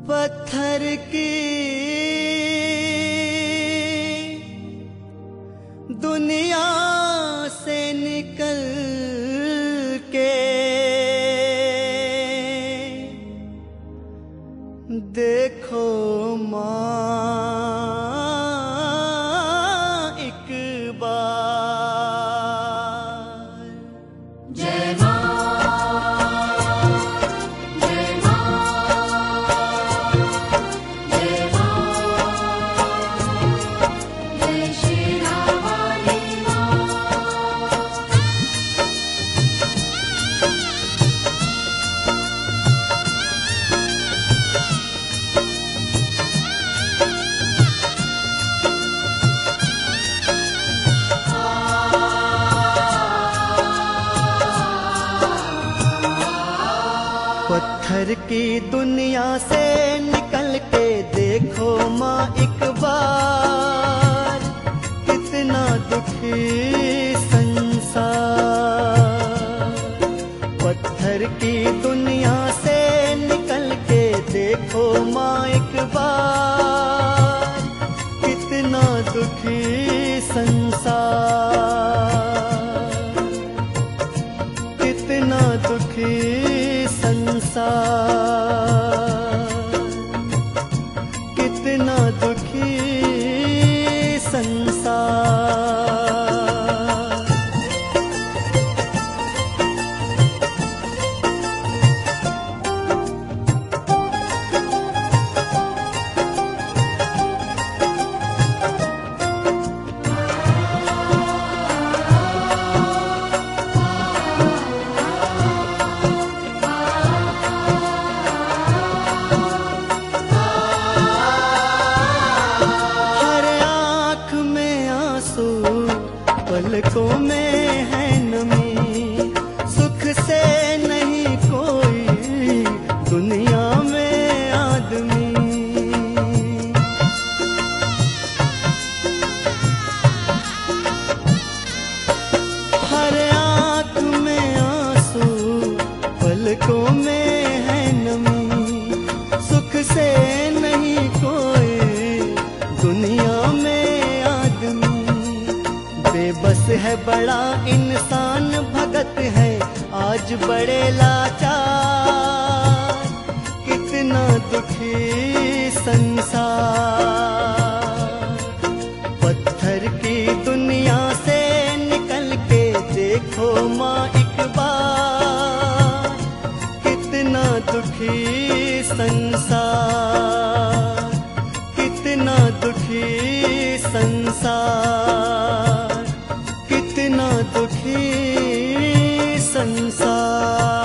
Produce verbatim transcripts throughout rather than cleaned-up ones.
पत्थर की दुनिया से निकल के देखो माँ एक बार। जय माँ, जय माँ, जय माँ, जय शेरा वाली माँ। पत्थर की दुनिया से निकल के देखो माँ एक बार, कितना दुखी संसार। पत्थर की दुनिया से निकल के देखो माँ एक बार, कितना दुखी संसार, कितना दुखी संसार, कितना दुखी संसार। पलकों में है नमी, सुख से नहीं कोई दुनिया में आदमी। हर आँख में आंसू, पलकों में है नमी, सुख से नहीं कोई दुनिया में आदमी। बेबस है बड़ा इंसान, भगत है आज बड़े लाचार, कितना दुखी संसार। पत्थर की दुनिया से निकल के देखो माँ एक बार, कितना दुखी संसार, कितना दुखी संसार, कितना दुखी संसार।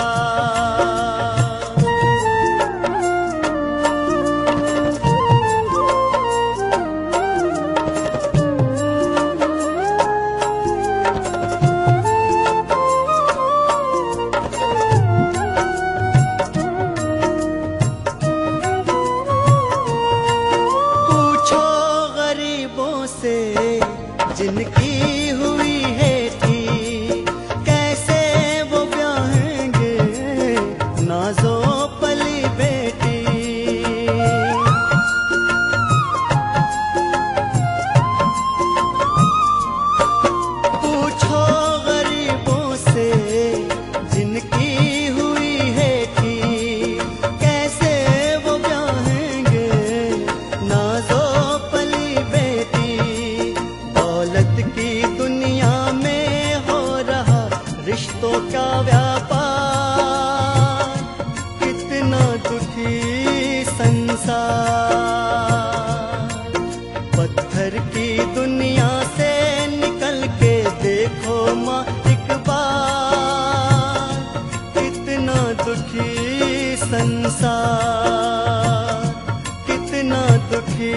पूछो गरीबों से जिनकी हुई है थी, कैसे वो ब्याहेंगे नाजो पली बेटी। पूछो गरीबों से जिनकी हुई है थी, कैसे वो ब्याहेंगे नाजो पली बेटी। दौलत की दुनिया में हो रहा रिश्तों का व्यापार, कितना दुखी संसार। पत्थर की दुनिया से निकल के देखो माँ एक बार, कितना दुखी संसार, कितना दुखी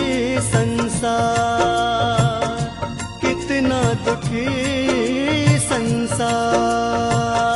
संसार, कितना दुखी संसार।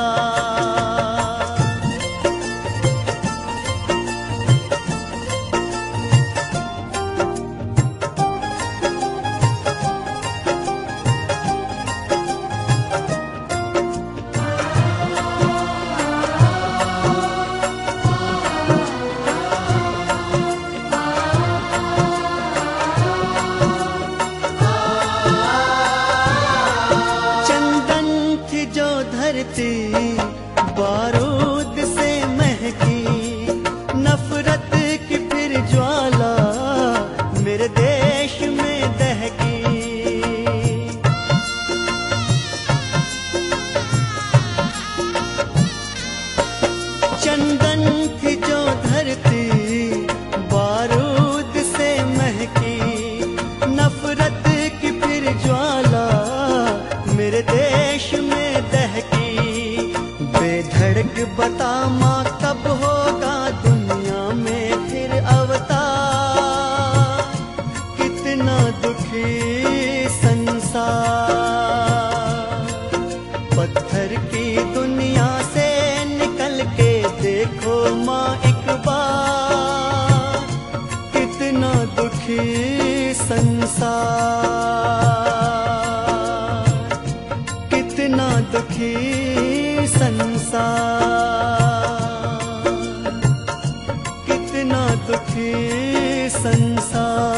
चंदन थी जो धरती बारूद से महकी, नफरत की फिर ज्वाला मेरे देश में दहकी। बेधड़क बता माँ कब होगा दुनिया में फिर अवतार, कितना दुखी संसार। पत्थर की दुनिया से निकल के देखो माँ एक बार, कितना दुखी संसार, कितना दुखी संसार, कितना दुखी संसार।